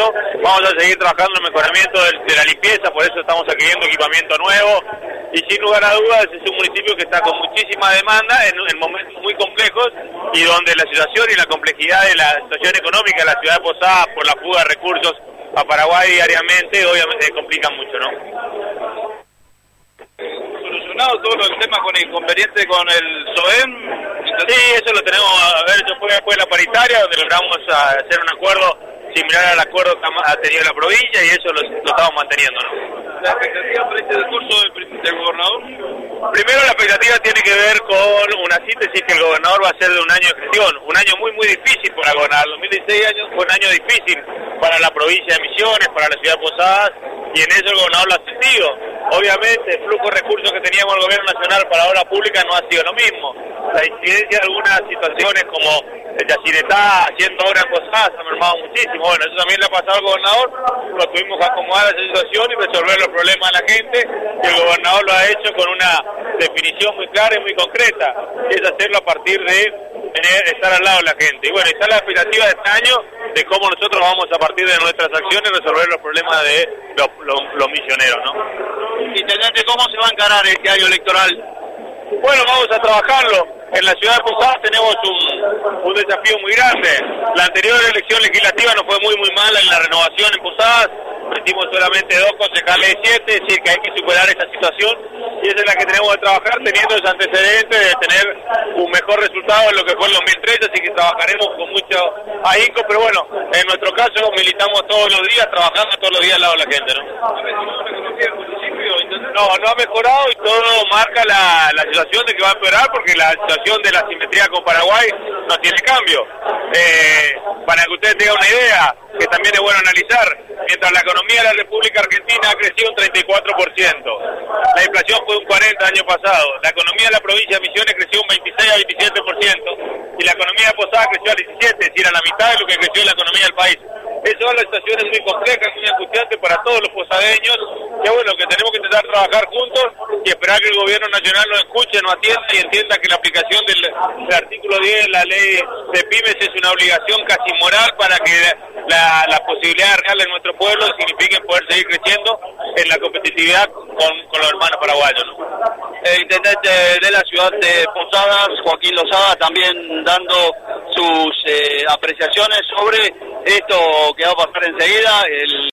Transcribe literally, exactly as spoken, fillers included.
eso. Vamos a seguir trabajando en el mejoramiento de, de la limpieza, por eso estamos adquiriendo equipamiento nuevo. Y sin lugar a dudas es un municipio que está con muchísima demanda en, en momentos muy complejos y donde la situación y la complejidad de la situación económica de la ciudad de Posadas por la fuga de recursos a Paraguay diariamente obviamente complican mucho, ¿no? ¿Solucionado todo el tema con el inconveniente con el S O E M? Sí, eso lo tenemos, a ver, eso fue después de la paritaria donde logramos hacer un acuerdo similar al acuerdo que ha tenido la provincia y eso lo, lo estamos manteniendo, ¿no? ¿La expectativa para este discurso del, del gobernador? Primero la expectativa tiene que ver con una síntesis que el gobernador va a hacer de un año de gestión, un año muy muy difícil para gobernar. dos mil dieciséis años fue un año difícil para la provincia de Misiones, para la ciudad de Posadas, y en eso el gobernador lo ha sentido. Obviamente el flujo de recursos que teníamos el gobierno nacional para la obra pública no ha sido lo mismo. La incidencia de algunas situaciones como el Yacyretá haciendo obra en Posadas ha mermado muchísimo. Bueno, eso también le ha pasado al gobernador, lo tuvimos que acomodar a esa situación y resolver los problemas de la gente, y el gobernador lo ha hecho con una definición muy clara y muy concreta, que es hacerlo a partir de tener, estar al lado de la gente. Y bueno, está la expectativa de este año de cómo nosotros vamos a partir de nuestras acciones resolver los problemas de los, los, los misioneros, ¿no? Intendente, ¿cómo se va a encarar este año electoral? Bueno, vamos a trabajarlo. En la ciudad de Posadas tenemos un, un desafío muy grande. La anterior elección legislativa nos fue muy muy mala en la renovación en Posadas. Metimos solamente dos concejales de siete, es decir que hay que superar esta situación y esa es la que tenemos que trabajar teniendo ese antecedente de tener un mejor resultado en lo que fue el dos mil trece, así que trabajaremos con mucho ahínco, pero bueno, en nuestro caso militamos todos los días, trabajando todos los días al lado de la gente, ¿no? No, no ha mejorado y todo marca la, la situación de que va a empeorar porque la situación de la simetría con Paraguay no tiene cambio. Eh, para que ustedes tengan una idea, que también es bueno analizar, mientras la economía de la República Argentina ha crecido un treinta y cuatro por ciento, la inflación fue un cuarenta por ciento el año pasado, la economía de la provincia de Misiones creció un veintiséis a veintisiete por ciento y la economía de Posadas creció al diecisiete por ciento, es decir, a la mitad de lo que creció la economía del país. Eso es la situación es muy compleja, muy angustiante para todos los posadeños, que bueno, que tenemos que intentar trabajar juntos y esperar que el gobierno nacional nos escuche, nos atienda y entienda que la aplicación del, del artículo diez de la ley de pymes es una obligación casi moral para que la, la posibilidad real de nuestro pueblo signifique poder seguir creciendo en la competitividad con, con los hermanos paraguayos, ¿no? El intendente de la ciudad de Posadas, Joaquín Lozada, también dando sus eh, apreciaciones sobre esto que va a pasar enseguida. El